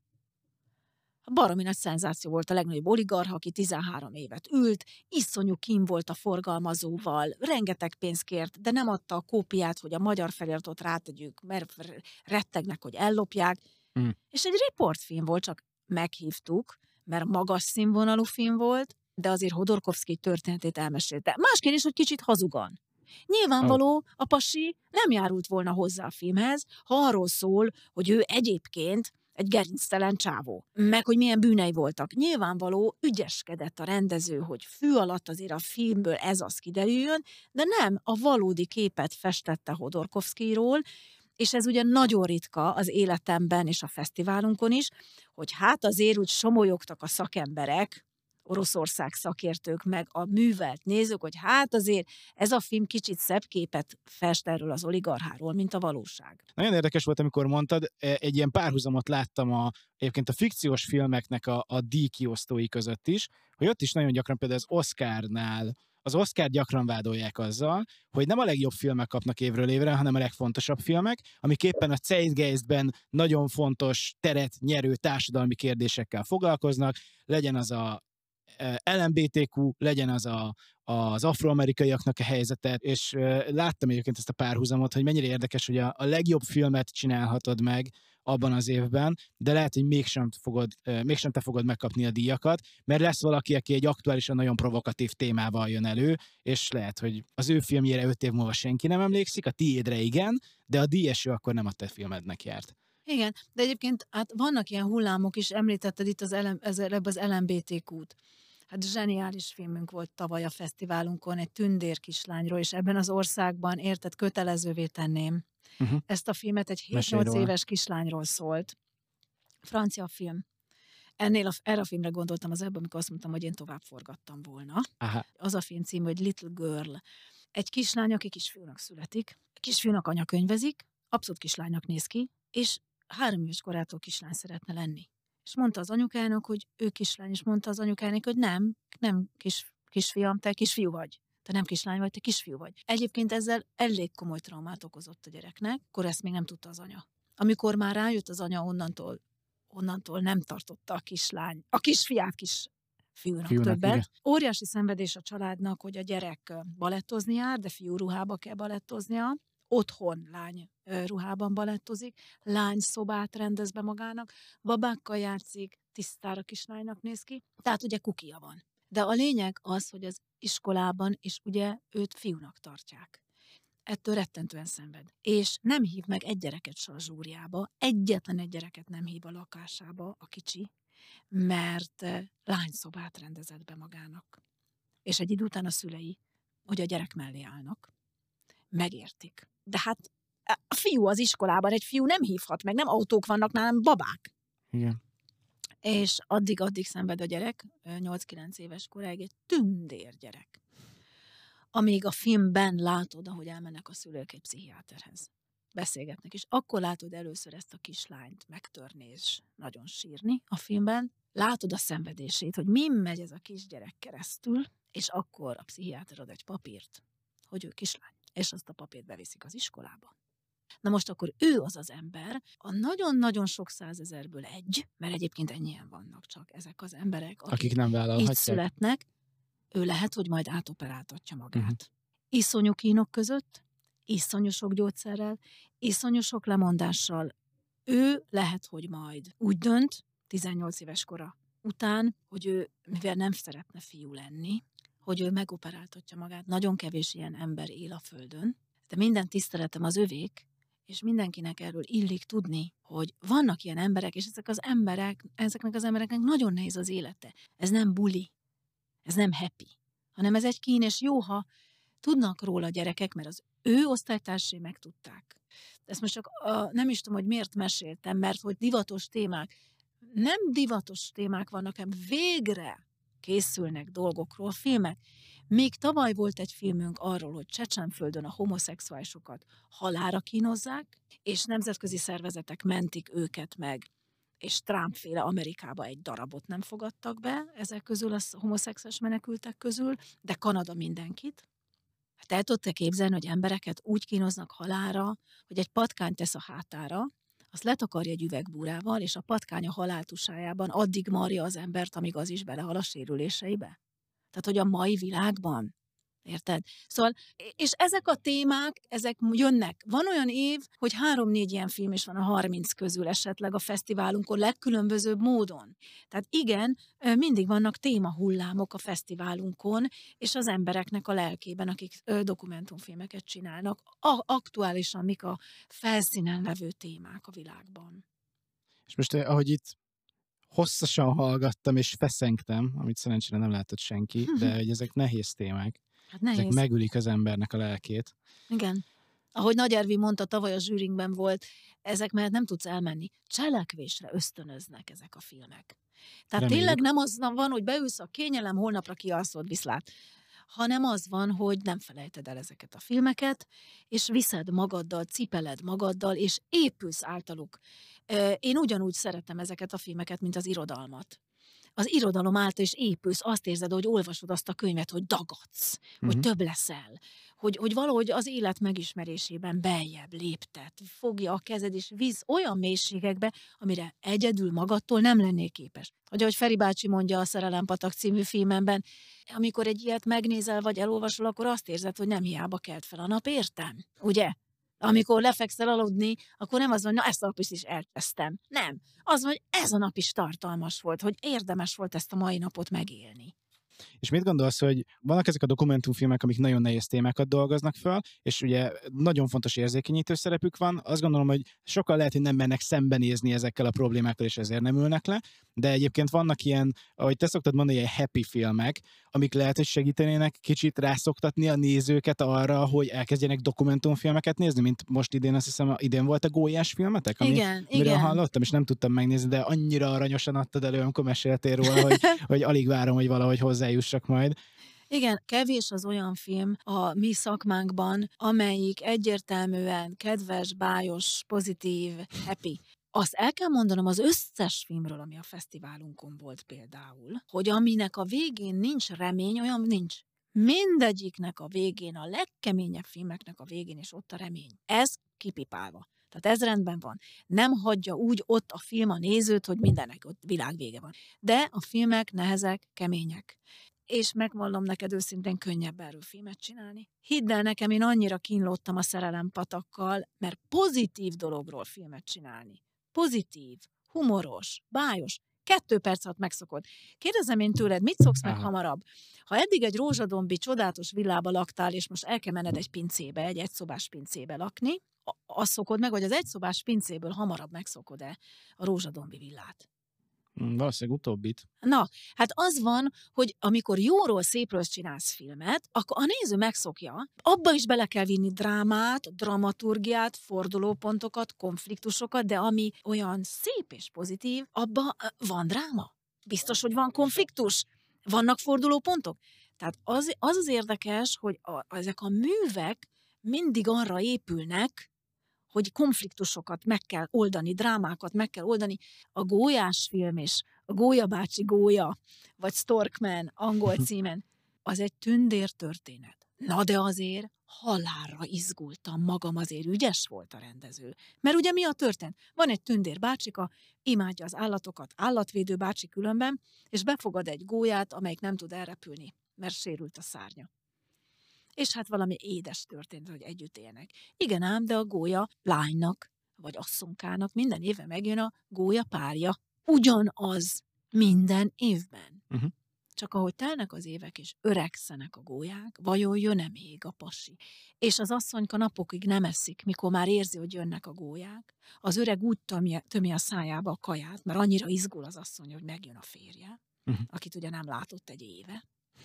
Baromi nagy szenzáció volt, a legnagyobb oligarcha, aki 13 évet ült, iszonyú kín volt a forgalmazóval, rengeteg pénzt kért, de nem adta a kópiát, hogy a magyar feliratot rátegyük, mert rettegnek, hogy ellopják. És egy riportfilm volt, csak meghívtuk, mert magas színvonalú film volt, de azért Hodorkovszkij történetét elmesélte. Másként is, hogy kicsit hazugan. Nyilvánvaló, a pasi nem járult volna hozzá a filmhez, ha arról szól, hogy ő egyébként egy gerinctelen csávó, meg hogy milyen bűnei voltak. Nyilvánvaló, ügyeskedett a rendező, hogy fű alatt azért a filmből ez az kiderüljön, de nem a valódi képet festette Hodorkovszkijról, és ez ugye nagyon ritka az életemben és a fesztiválunkon is, hogy hát azért úgy somolyogtak a szakemberek, Oroszország szakértők, meg a művelt nézők, hogy hát azért ez a film kicsit szebb képet fest erről az oligarcháról, mint a valóság. Nagyon érdekes volt, amikor mondtad, egy ilyen párhuzamot láttam egyébként a fikciós filmeknek a díjkiosztói között is, hogy ott is nagyon gyakran például az Oscarnál, az Oscar gyakran vádolják azzal, hogy nem a legjobb filmek kapnak évről évre, hanem a legfontosabb filmek, amik éppen a Zeitgeistben nagyon fontos teret nyerő társadalmi kérdésekkel foglalkoznak, legyen az a LMBTQ, legyen az afroamerikaiaknak a helyzete, és láttam egyébként ezt a párhuzamot, hogy mennyire érdekes, hogy a legjobb filmet csinálhatod meg abban az évben, de lehet, hogy mégsem te fogod megkapni a díjakat, mert lesz valaki, aki egy aktuálisan nagyon provokatív témával jön elő, és lehet, hogy az ő filmjére 5 év múlva senki nem emlékszik, a tiédre igen, de a díjeső akkor nem a te filmednek járt. Igen, de egyébként hát vannak ilyen hullámok is, említetted itt az LMBTQ-t. Hát zseniális filmünk volt tavaly a fesztiválunkon, egy tündér kislányról, és ebben az országban, érted, kötelezővé tenném. Ezt a filmet egy 7-8 éves kislányról szólt. Francia film. Erre a filmre gondoltam az előbb, amikor azt mondtam, hogy én tovább forgattam volna. Aha. Az a film cím, hogy Little Girl. Egy kislány, aki kisfiúnak születik, kisfiúnak anya könyvezik, abszolút kislánynak néz ki, és 3 éves korától kislány szeretne lenni. És mondta az anyukának, hogy ő kislány, és mondta az anyukának, hogy nem kisfiam, te kisfiú vagy. Te nem kislány vagy, te kisfiú vagy. Egyébként ezzel elég komoly traumát okozott a gyereknek, akkor ezt még nem tudta az anya. Amikor már rájött az anya, onnantól nem tartotta a kislány, a kisfiát fiúnak Fiúnak, többet. igen. Óriási szenvedés a családnak, hogy a gyerek balettozni jár, de fiú ruhába kell balettoznia. Otthon lány ruhában balettozik, lány szobát rendez be magának, babákkal játszik, tisztára kislánynak néz ki, tehát ugye kukia van. De a lényeg az, hogy az iskolában is ugye őt fiúnak tartják. Ettől rettentően szenved. És nem hív meg egy gyereket se a zsúrjába, egyetlen egy gyereket nem hív a lakásába, a kicsi, mert lányszobát rendezett be magának. És egy idő után a szülei, hogy a gyerek mellé állnak, megértik. De hát a fiú az iskolában, egy fiú nem hívhat meg, nem autók vannak nálam, babák. Igen. És addig szenved a gyerek, 8-9 éves koráig egy tündér gyerek. Amíg a filmben látod, ahogy elmennek a szülők egy pszichiáterhez. Beszélgetnek, és akkor látod először ezt a kislányt megtörni és nagyon sírni a filmben. Látod a szenvedését, hogy mi megy ez a kisgyerek keresztül, és akkor a pszichiáter ad egy papírt, hogy ő kislány, és azt a papírt beviszik az iskolába. Na most akkor ő az az ember, a nagyon-nagyon sok százezerből egy, mert egyébként ennyien vannak csak ezek az emberek, Akik nem így vállalhatják. születnek, ő lehet, hogy majd átoperáltatja magát. Iszonyú kínok között, iszonyú sok gyógyszerrel, iszonyú sok lemondással. Ő lehet, hogy majd úgy dönt, 18 éves kora után, hogy ő, mivel nem szeretne fiú lenni, hogy ő megoperáltatja magát. Nagyon kevés ilyen ember él a földön, de minden tiszteletem az övék, és mindenkinek erről illik tudni, hogy vannak ilyen emberek, és ezeknek az embereknek nagyon nehéz az élete. Ez nem buli, ez nem happy, hanem ez egy kín, és jó, ha tudnak róla gyerekek, mert az ő osztálytársai megtudták. Ezt most csak nem is tudom, hogy miért meséltem, mert hogy divatos témák. Nem divatos témák vannak, hanem végre készülnek dolgokról filmek. Még tavaly volt egy filmünk arról, hogy Csecsenföldön a homoszexuálisokat halálra kínozzák, és nemzetközi szervezetek mentik őket meg, és Trump-féle Amerikába egy darabot nem fogadtak be ezek közül, a homoszexuális menekültek közül, de Kanada mindenkit. Hát el tudta képzelni, hogy embereket úgy kínoznak halálra, hogy egy patkányt tesz a hátára, azt letakarja egy üvegbúrával, és a patkány a haláltusájában addig marja az embert, amíg az is belehal a sérüléseibe. Tehát, hogy a mai világban, érted? Szóval, és ezek a témák, ezek jönnek. Van olyan év, hogy 3-4 ilyen film is van a 30 közül esetleg a fesztiválunkon, legkülönbözőbb módon. Tehát igen, mindig vannak témahullámok a fesztiválunkon, és az embereknek a lelkében, akik dokumentumfilmeket csinálnak, aktuálisan mik a felszínen levő témák a világban. És most, ahogy itt hosszasan hallgattam és feszengtem, amit szerencsére nem látott senki, de hogy ezek nehéz témák. Hát nehéz. Ezek megülik az embernek a lelkét. Igen. Ahogy Nagy Ervi mondta, tavaly a zsűrinkben volt, ezek mellett nem tudsz elmenni. Cselekvésre ösztönöznek ezek a filmek. Tehát Reméljük. tényleg nem az van, hogy beülsz a kényelem, holnapra kialszod, viszlát. Hanem az van, hogy nem felejted el ezeket a filmeket, és viszed magaddal, cipeled magaddal, és épülsz általuk. Én ugyanúgy szeretem ezeket a filmeket, mint az irodalmat. Az irodalom által is épülsz, azt érzed, hogy olvasod azt a könyvet, hogy dagadsz, hogy több leszel, hogy valahogy az élet megismerésében beljebb léptet, fogja a kezed és visz olyan mélységekbe, amire egyedül magadtól nem lennél képes. Hogy ahogy Feri bácsi mondja a Szerelempatak című filmemben, amikor egy ilyet megnézel vagy elolvasol, akkor azt érzed, hogy nem hiába kelt fel a nap, értem? Ugye? Amikor lefekszel aludni, akkor nem az van, na ezt a nap is elcsesztem. Nem. Az van, hogy ez a nap is tartalmas volt, hogy érdemes volt ezt a mai napot megélni. És mit gondolsz, hogy vannak ezek a dokumentumfilmek, amik nagyon nehéz témákat dolgoznak föl, és ugye nagyon fontos érzékenyítő szerepük van. Azt gondolom, hogy sokan lehet, hogy nem mennek szembenézni ezekkel a problémákkal, és ezért nem ülnek le, de egyébként vannak ilyen, ahogy te szoktad mondani, ilyen happy filmek, amik lehet, hogy segítenének kicsit rászoktatni a nézőket arra, hogy elkezdjenek dokumentumfilmeket nézni, mint most idén, azt hiszem, idén volt a Gólyás filmetek, amiről hallottam, és nem tudtam megnézni, de annyira aranyosan adtad elő, amikor meséltél róla, hogy alig várom, hogy valahogy hozzájussak majd. Igen, kevés az olyan film a mi szakmánkban, amelyik egyértelműen kedves, bájos, pozitív, happy. Azt el kell mondanom az összes filmről, ami a fesztiválunkon volt például, hogy aminek a végén nincs remény, olyan nincs. Mindegyiknek a végén, a legkeményebb filmeknek a végén is ott a remény. Ez kipipálva. Tehát ez rendben van. Nem hagyja úgy ott a film a nézőt, hogy mindennek ott világvége van. De a filmek nehezek, kemények. És megmondom neked őszintén, könnyebb erről filmet csinálni. Hidd el nekem, én annyira kínlódtam a szerelempatakkal, mert pozitív dologról filmet csinálni. Pozitív, humoros, bájos. 2 perc alatt megszokod. Kérdezem én tőled, mit szoksz meg hamarabb? Ha eddig egy rózsadombi csodálatos villába laktál, és most el kell menned egy pincébe, egy egyszobás pincébe lakni, azt szokod meg, hogy az egyszobás pincéből hamarabb megszokod-e a rózsadombi villát? Valószínűleg utóbbit. Na, hát az van, hogy amikor jóról, szépről csinálsz filmet, akkor a néző megszokja, abba is bele kell vinni drámát, dramaturgiát, fordulópontokat, konfliktusokat, de ami olyan szép és pozitív, abba van dráma. Biztos, hogy van konfliktus? Vannak fordulópontok? Tehát az érdekes, hogy ezek a művek mindig arra épülnek, hogy konfliktusokat meg kell oldani, drámákat meg kell oldani. A Gólyás film és a Gólya bácsi Gólya, vagy Storkman angol címen, az egy tündér történet. Na de azért halálra izgultam magam, azért ügyes volt a rendező. Mert ugye mi a történet? Van egy tündér bácsika, imádja az állatokat, állatvédő bácsi különben, és befogad egy gólyát, amelyik nem tud elrepülni, mert sérült a szárnya. És hát valami édes történt, hogy együtt élnek. Igen ám, de a gólya lánynak, vagy asszonkának minden éve megjön a gólya párja. Ugyanaz minden évben. Csak ahogy telnek az évek, és öregszenek a gólyák, vajon jön-e még a pasi? És az asszonyka napokig nem eszik, mikor már érzi, hogy jönnek a gólyák. Az öreg úgy tömi a szájába a kaját, mert annyira izgul az asszony, hogy megjön a férje, akit ugye nem látott egy éve,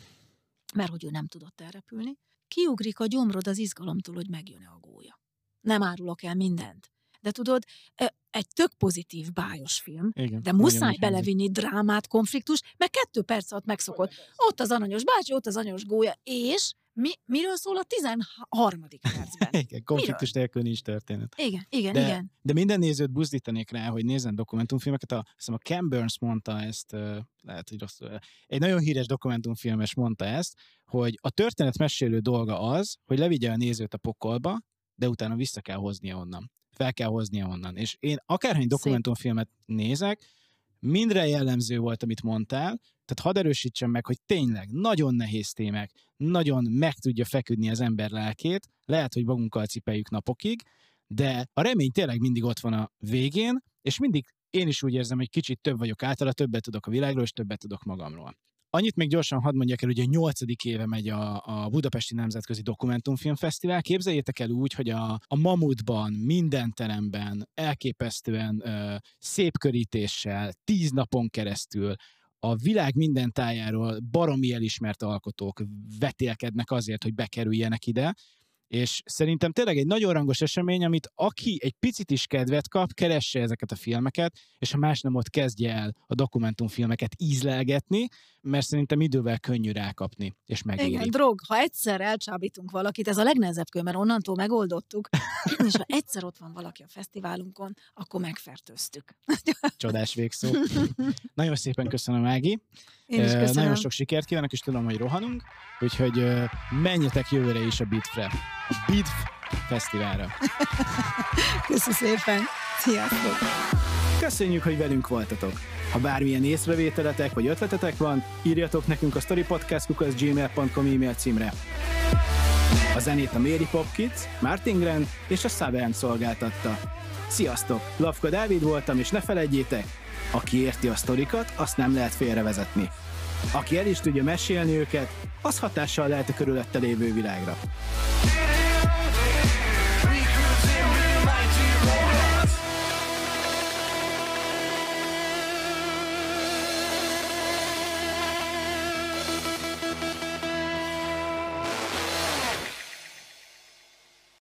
mert hogy ő nem tudott elrepülni. Kiugrik a gyomrod az izgalomtól, hogy megjön-e a gólya. Nem árulok el mindent. De tudod, egy tök pozitív, bájos film, igen, de muszáj belevinni drámát, konfliktus, mert 2 perc alatt megszokod. Ott az aranyos bácsi, ott az aranyos gólya, és miről szól a 13. percben? Igen, konfliktus nélkül nincs történet. Igen. De minden nézőt buzdítanék rá, hogy nézzen dokumentumfilmeket. A Ken Burns mondta ezt, lehet, hogy rosszul. Egy nagyon híres dokumentumfilmes mondta ezt, hogy a történet mesélő dolga az, hogy levigye a nézőt a pokolba, de utána vissza kell hoznia onnan. Fel kell hoznia onnan. És én akárhány dokumentumfilmet nézek, mindre jellemző volt, amit mondtál, tehát hadd erősítsem meg, hogy tényleg nagyon nehéz témák, nagyon meg tudja feküdni az ember lelkét, lehet, hogy magunkkal cipeljük napokig, de a remény tényleg mindig ott van a végén, és mindig én is úgy érzem, hogy kicsit több vagyok általa, többet tudok a világról, és többet tudok magamról. Annyit még gyorsan hadd mondjak el, hogy a 8. éve megy a Budapesti Nemzetközi Dokumentumfilmfesztivál. Képzeljétek el úgy, hogy a Mamutban, minden teremben, elképesztően szép körítéssel, 10 napon keresztül a világ minden tájáról baromi elismert alkotók vetélkednek azért, hogy bekerüljenek ide, és szerintem tényleg egy nagyon rangos esemény, amit aki egy picit is kedvet kap, keresse ezeket a filmeket, és ha más nem, ott kezdje el a dokumentumfilmeket ízlelgetni, mert szerintem idővel könnyű rákapni, és megéri. Igen, drog. Ha egyszer elcsábítunk valakit, ez a legnehezebb kő, mert onnantól megoldottuk, és ha egyszer ott van valaki a fesztiválunkon, akkor megfertőztük. Csodás végszó. Nagyon szépen köszönöm, Ági. Én is köszönöm. Nagyon sok sikert kívánok, és tudom, hogy rohanunk, úgyhogy menjetek jövőre is a BIDF-re. A BIDF fesztiválra. Köszi szépen. Sziasztok! Köszönjük, hogy velünk voltatok. Ha bármilyen észrevételetek vagy ötletetek van, írjatok nekünk a storypodcast@gmail.com e-mail címre. A zenét a Mary Pop Kids, Martin Grant és a Savern szolgáltatta. Sziasztok! Lavka Dávid voltam, és ne felejtjétek, aki érti a sztorikat, azt nem lehet félrevezetni. Aki el is tudja mesélni őket, az hatással lehet a körülötte lévő világra.